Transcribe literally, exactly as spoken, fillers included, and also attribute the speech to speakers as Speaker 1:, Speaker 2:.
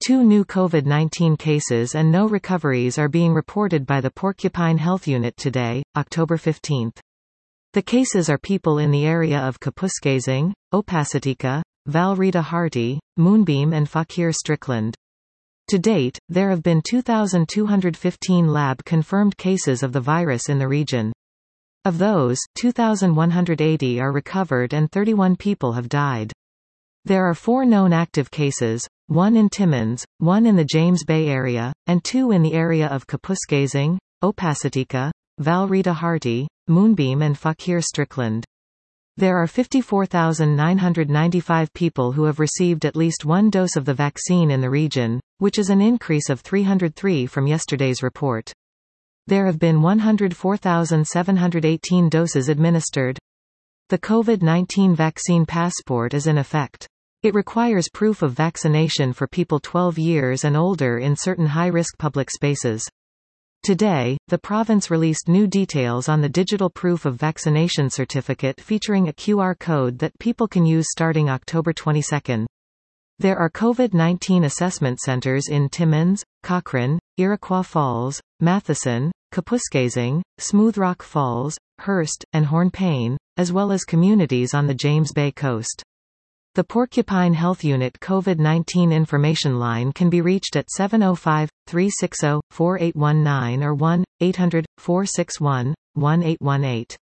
Speaker 1: Two new COVID nineteen cases and no recoveries are being reported by the Porcupine Health Unit today, October fifteenth. The cases are people in the area of Kapuskasing, Opacitica, Val Rita Harty, Moonbeam and Fakir Strickland. To date, there have been two thousand two hundred fifteen lab-confirmed cases of the virus in the region. Of those, two thousand one hundred eighty are recovered and thirty-one people have died. There are four known active cases, one in Timmins, one in the James Bay area, and two in the area of Kapuskasing, Opacitica, Val Rita Harty, Moonbeam and Fakir Strickland. There are fifty-four thousand nine hundred ninety-five people who have received at least one dose of the vaccine in the region, which is an increase of three hundred three from yesterday's report. There have been one hundred four thousand seven hundred eighteen doses administered. The COVID nineteen vaccine passport is in effect. It requires proof of vaccination for people twelve years and older in certain high-risk public spaces. Today, the province released new details on the digital proof of vaccination certificate featuring a Q R code that people can use starting October twenty-second. There are COVID nineteen assessment centers in Timmins, Cochrane, Iroquois Falls, Matheson, Kapuskasing, Smooth Rock Falls, Hearst, and Hornepayne, as well as communities on the James Bay coast. The Porcupine Health Unit COVID nineteen information line can be reached at seven oh five, three six zero, four eight one nine or one eight hundred, four six one, one eight one eight.